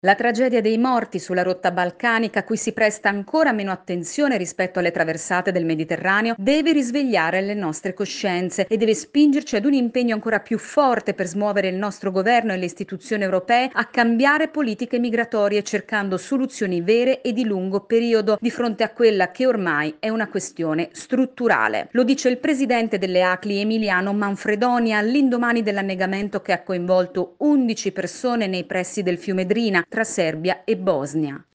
La tragedia dei morti sulla rotta balcanica, a cui si presta ancora meno attenzione rispetto alle traversate del Mediterraneo, deve risvegliare le nostre coscienze e deve spingerci ad un impegno ancora più forte per smuovere il nostro governo e le istituzioni europee a cambiare politiche migratorie cercando soluzioni vere e di lungo periodo di fronte a quella che ormai è una questione strutturale. Lo dice il presidente delle ACLI Emiliano Manfredonia all'indomani dell'annegamento che ha coinvolto 11 persone nei pressi del fiume Drina tra Serbia e Bosnia.